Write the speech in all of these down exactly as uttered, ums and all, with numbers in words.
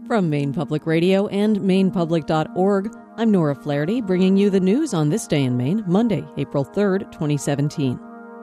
From Maine Public Radio and maine public dot org, I'm Nora Flaherty, bringing you the news on this day in Maine, Monday, April third, twenty seventeen.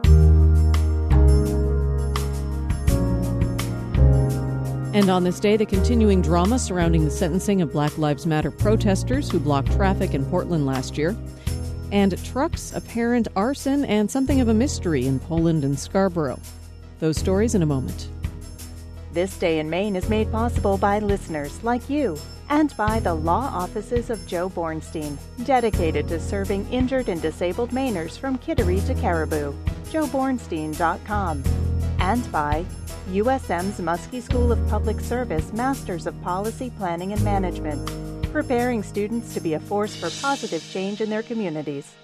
And on this day, the continuing drama surrounding the sentencing of Black Lives Matter protesters who blocked traffic in Portland last year, and trucks, apparent arson, and something of a mystery in Poland and Scarborough. Those stories in a moment. This Day in Maine is made possible by listeners like you and by the law offices of Joe Bornstein, dedicated to serving injured and disabled Mainers from Kittery to Caribou. joe bornstein dot com. And by U S M's Muskie School of Public Service Masters of Policy Planning and Management, preparing students to be a force for positive change in their communities.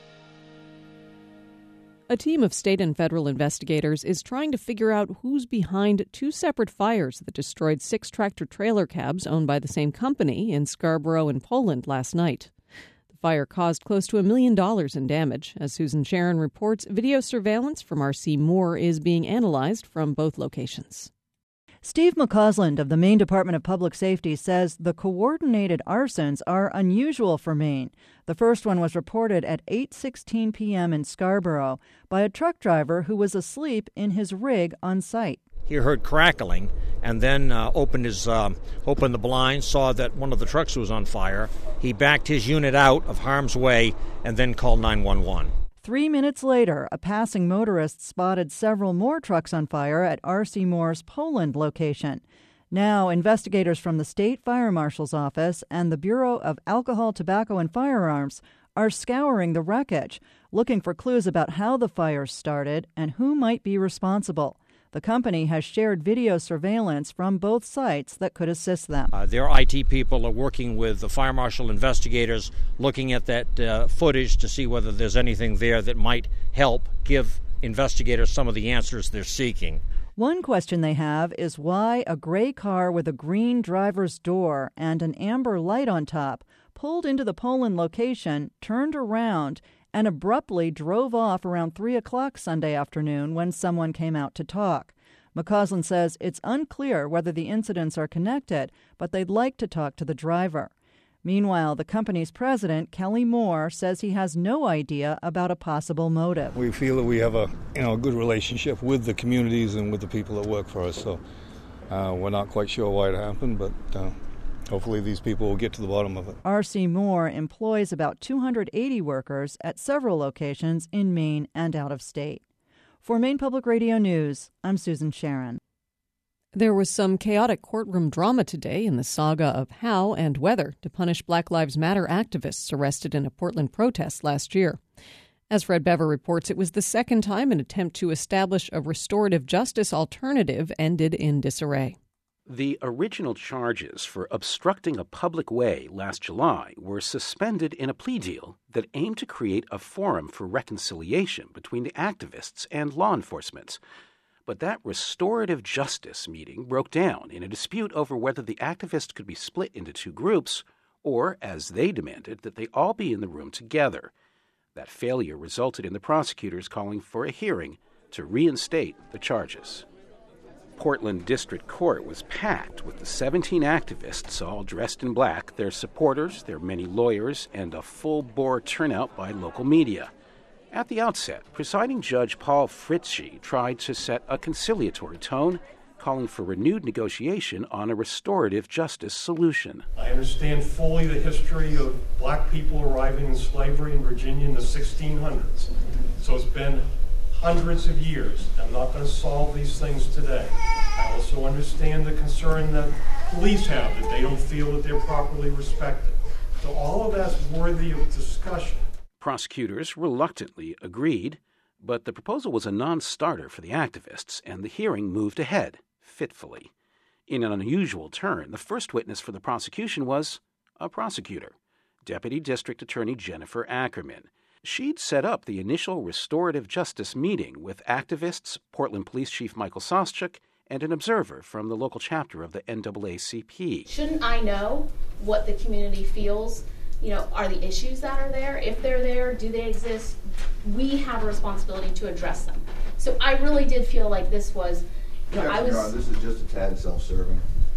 A team of state and federal investigators is trying to figure out who's behind two separate fires that destroyed six tractor-trailer cabs owned by the same company in Scarborough and Poland last night. The fire caused close to a million dollars in damage. As Susan Sharon reports, video surveillance from R C Moore is being analyzed from both locations. Steve McCausland of the Maine Department of Public Safety says the coordinated arsons are unusual for Maine. The first one was reported at eight sixteen p.m. in Scarborough by a truck driver who was asleep in his rig on site. He heard crackling and then uh, opened his uh, opened the blinds, saw that one of the trucks was on fire. He backed his unit out of harm's way and then called nine one one. Three minutes later, a passing motorist spotted several more trucks on fire at R C Moore's Poland location. Now, investigators from the State Fire Marshal's Office and the Bureau of Alcohol, Tobacco, and Firearms are scouring the wreckage, looking for clues about how the fires started and who might be responsible. The company has shared video surveillance from both sites that could assist them. Uh, their I T people are working with the fire marshal investigators, looking at that uh, footage to see whether there's anything there that might help give investigators some of the answers they're seeking. One question they have is why a gray car with a green driver's door and an amber light on top pulled into the Poland location, turned around, and abruptly drove off around three o'clock Sunday afternoon when someone came out to talk. McCausland says it's unclear whether the incidents are connected, but they'd like to talk to the driver. Meanwhile, the company's president, Kelly Moore, says he has no idea about a possible motive. We feel that we have a you know a good relationship with the communities and with the people that work for us, so uh, we're not quite sure why it happened, but uh, hopefully these people will get to the bottom of it. R C Moore employs about two hundred eighty workers at several locations in Maine and out of state. For Maine Public Radio News, I'm Susan Sharon. There was some chaotic courtroom drama today in the saga of how and whether to punish Black Lives Matter activists arrested in a Portland protest last year. As Fred Bever reports, it was the second time an attempt to establish a restorative justice alternative ended in disarray. The original charges for obstructing a public way last July were suspended in a plea deal that aimed to create a forum for reconciliation between the activists and law enforcement. But that restorative justice meeting broke down in a dispute over whether the activists could be split into two groups or, as they demanded, that they all be in the room together. That failure resulted in the prosecutors calling for a hearing to reinstate the charges. Portland District Court was packed with the seventeen activists all dressed in black, their supporters, their many lawyers, and a full-bore turnout by local media. At the outset, presiding Judge Paul Fritschy tried to set a conciliatory tone, calling for renewed negotiation on a restorative justice solution. I understand fully the history of black people arriving in slavery in Virginia in the sixteen hundreds. So it's been hundreds of years. I'm not going to solve these things today. I also understand the concern that police have, that they don't feel that they're properly respected. So all of that's worthy of discussion. Prosecutors reluctantly agreed, but the proposal was a non-starter for the activists, and the hearing moved ahead, fitfully. In an unusual turn, the first witness for the prosecution was a prosecutor, Deputy District Attorney Jennifer Ackerman. She'd set up the initial restorative justice meeting with activists, Portland Police Chief Michael Soschuk, and an observer from the local chapter of the N double A C P. Shouldn't I know what the community feels? You know, are the issues that are there? If they're there, do they exist? We have a responsibility to address them. So I really did feel like this was, you know, yeah, I was... Your Honor, this is just a tad self-serving.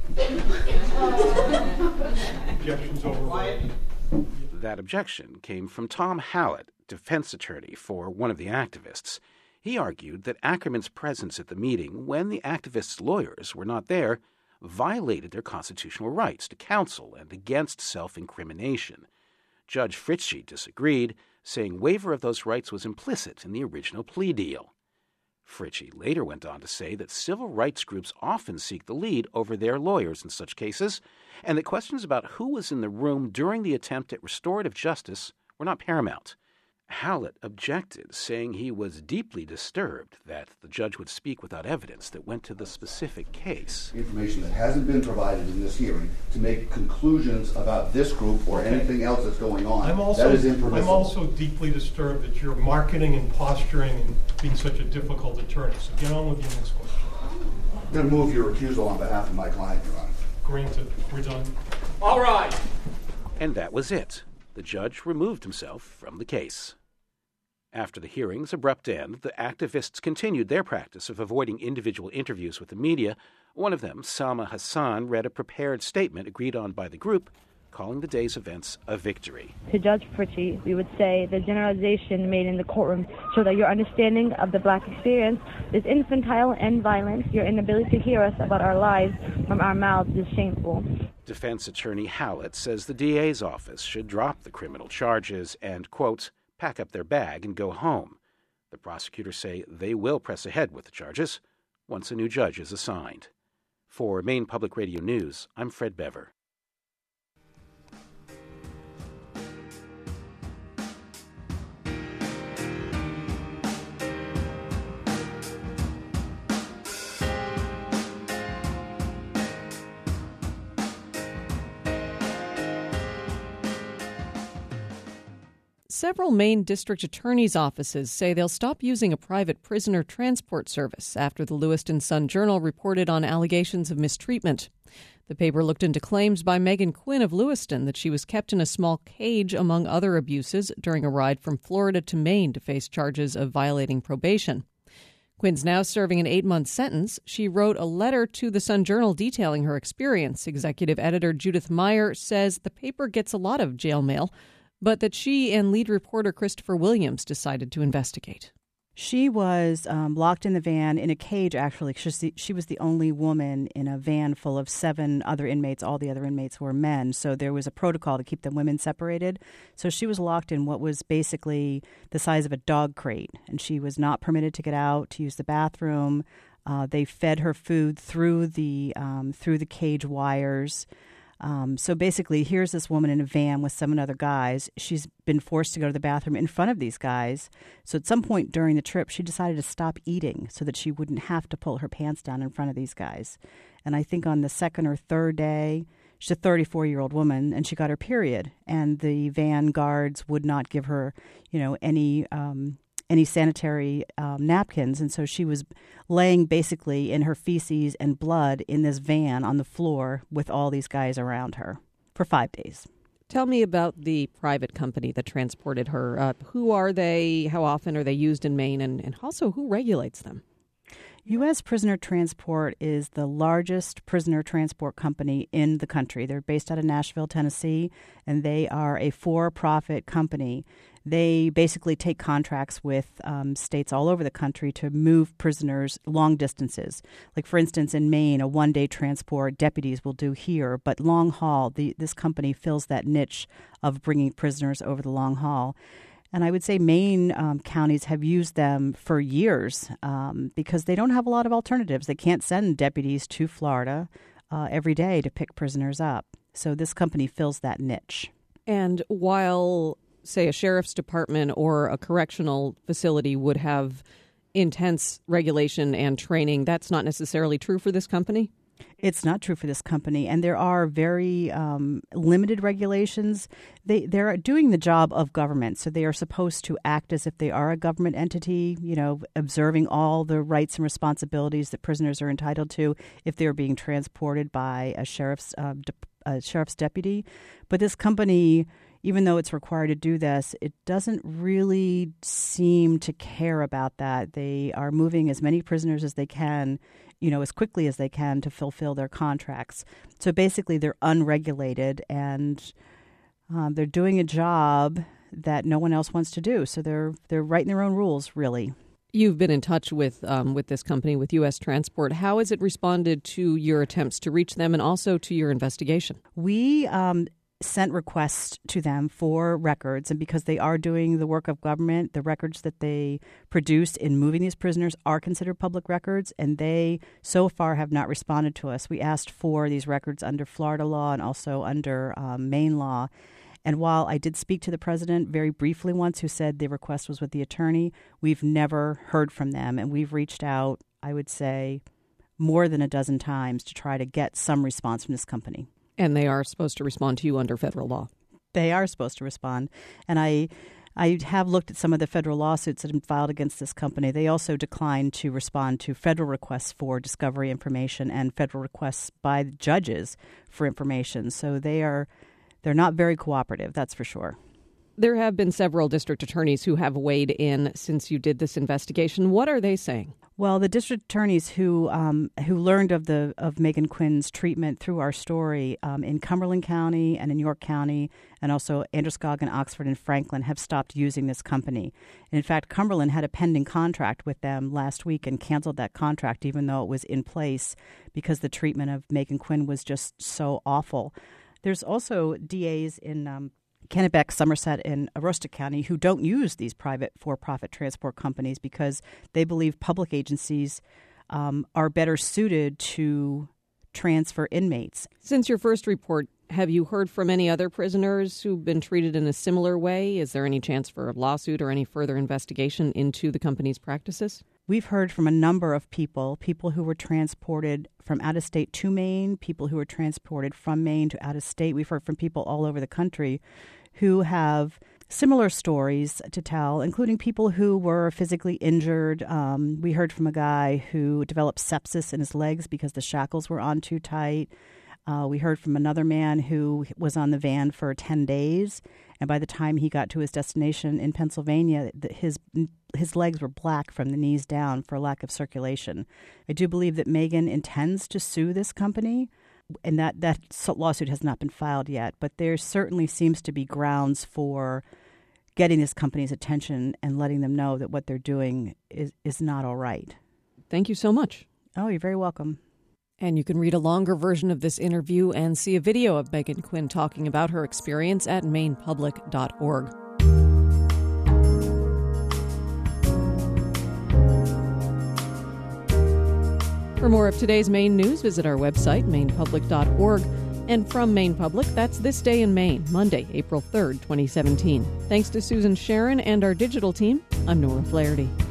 Objections overruled. That objection came from Tom Hallett, defense attorney for one of the activists. He argued that Ackerman's presence at the meeting when the activists' lawyers were not there violated their constitutional rights to counsel and against self-incrimination. Judge Fritchie disagreed, saying waiver of those rights was implicit in the original plea deal. Fritchie later went on to say that civil rights groups often seek the lead over their lawyers in such cases, and that questions about who was in the room during the attempt at restorative justice were not paramount. Hallett objected, saying he was deeply disturbed that the judge would speak without evidence that went to the specific case. Information that hasn't been provided in this hearing to make conclusions about this group or okay. anything else that's going on. I'm also, that is impermissible. I'm also deeply disturbed that you're marketing and posturing and being such a difficult attorney. So get on with your next question. I'm going to move your recusal on behalf of my client, Your Honor. Granted. We're done. All right. And that was it. The judge removed himself from the case. After the hearing's abrupt end, the activists continued their practice of avoiding individual interviews with the media. One of them, Salma Hassan, read a prepared statement agreed on by the group, calling the day's events a victory. To Judge Fritchie, we would say the generalization made in the courtroom show that your understanding of the black experience is infantile and violent. Your inability to hear us about our lives from our mouths is shameful. Defense attorney Hallett says the D A's office should drop the criminal charges and, quote, pack up their bag and go home. The prosecutors say they will press ahead with the charges once a new judge is assigned. For Maine Public Radio News, I'm Fred Bever. Several Maine district attorneys' offices say they'll stop using a private prisoner transport service after the Lewiston Sun-Journal reported on allegations of mistreatment. The paper looked into claims by Megan Quinn of Lewiston that she was kept in a small cage among other abuses during a ride from Florida to Maine to face charges of violating probation. Quinn's now serving an eight-month sentence. She wrote a letter to the Sun-Journal detailing her experience. Executive editor Judith Meyer says the paper gets a lot of jail mail, but that she and lead reporter Christopher Williams decided to investigate. She was um, locked in the van in a cage, actually. She was, the, she was the only woman in a van full of seven other inmates. All the other inmates were men. So there was a protocol to keep the women separated. So she was locked in what was basically the size of a dog crate. And she was not permitted to get out to use the bathroom. Uh, they fed her food through the um, through the cage wires. Um, so basically, here's this woman in a van with seven other guys. She's been forced to go to the bathroom in front of these guys. So at some point during the trip, she decided to stop eating so that she wouldn't have to pull her pants down in front of these guys. And I think on the second or third day, she's a thirty-four-year-old woman, and she got her period. And the van guards would not give her, you know, any um, any sanitary um, napkins. And so she was laying basically in her feces and blood in this van on the floor with all these guys around her for five days. Tell me about the private company that transported her. Uh, who are they? How often are they used in Maine? And, and also, who regulates them? U S Prisoner Transport is the largest prisoner transport company in the country. They're based out of Nashville, Tennessee, and they are a for-profit company. They basically take contracts with um, states all over the country to move prisoners long distances. Like, for instance, in Maine, a one-day transport deputies will do here, but long haul, the, this company fills that niche of bringing prisoners over the long haul. And I would say Maine um, counties have used them for years um, because they don't have a lot of alternatives. They can't send deputies to Florida uh, every day to pick prisoners up. So this company fills that niche. And while, say, a sheriff's department or a correctional facility would have intense regulation and training, that's not necessarily true for this company? It's not true for this company, and there are very um, limited regulations. They they're doing the job of government, so they are supposed to act as if they are a government entity, you know, observing all the rights and responsibilities that prisoners are entitled to if they're being transported by a sheriff's uh, de- a sheriff's deputy. But this company even though it's required to do this, it doesn't really seem to care about that. They are moving as many prisoners as they can, you know, as quickly as they can to fulfill their contracts. So basically, they're unregulated, and um, they're doing a job that no one else wants to do. So they're they're writing their own rules, really. You've been in touch with um, with this company, with U S Transport. How has it responded to your attempts to reach them and also to your investigation? We um, sent requests to them for records, and because they are doing the work of government, the records that they produce in moving these prisoners are considered public records, and they so far have not responded to us. We asked for these records under Florida law and also under um, Maine law. And while I did speak to the president very briefly once, who said the request was with the attorney, we've never heard from them. And we've reached out, I would say, more than a dozen times to try to get some response from this company. And they are supposed to respond to you under federal law. They are supposed to respond. And I I have looked at some of the federal lawsuits that have been filed against this company. They also declined to respond to federal requests for discovery information and federal requests by the judges for information. So they are they're not very cooperative, that's for sure. There have been several district attorneys who have weighed in since you did this investigation. What are they saying? Well, the district attorneys who um, who learned of the of Megan Quinn's treatment through our story um, in Cumberland County and in York County, and also Androscoggin, Oxford, and Franklin have stopped using this company. And in fact, Cumberland had a pending contract with them last week and canceled that contract, even though it was in place, because the treatment of Megan Quinn was just so awful. There's also D As in um, Kennebec, Somerset, and Aroostook County who don't use these private for-profit transport companies because they believe public agencies um, are better suited to transfer inmates. Since your first report, have you heard from any other prisoners who've been treated in a similar way? Is there any chance for a lawsuit or any further investigation into the company's practices? We've heard from a number of people, people who were transported from out of state to Maine, people who were transported from Maine to out of state. We've heard from people all over the country who have similar stories to tell, including people who were physically injured. Um, we heard from a guy who developed sepsis in his legs because the shackles were on too tight. Uh, we heard from another man who was on the van for ten days, and by the time he got to his destination in Pennsylvania, his his legs were black from the knees down for lack of circulation. I do believe that Megan intends to sue this company, and that, that lawsuit has not been filed yet, but there certainly seems to be grounds for getting this company's attention and letting them know that what they're doing is, is not all right. Thank you so much. Oh, you're very welcome. And you can read a longer version of this interview and see a video of Megan Quinn talking about her experience at maine public dot org. For more of today's Maine news, visit our website, maine public dot org. And from Maine Public, that's This Day in Maine, Monday, April third, twenty seventeen. Thanks to Susan Sharon and our digital team, I'm Nora Flaherty.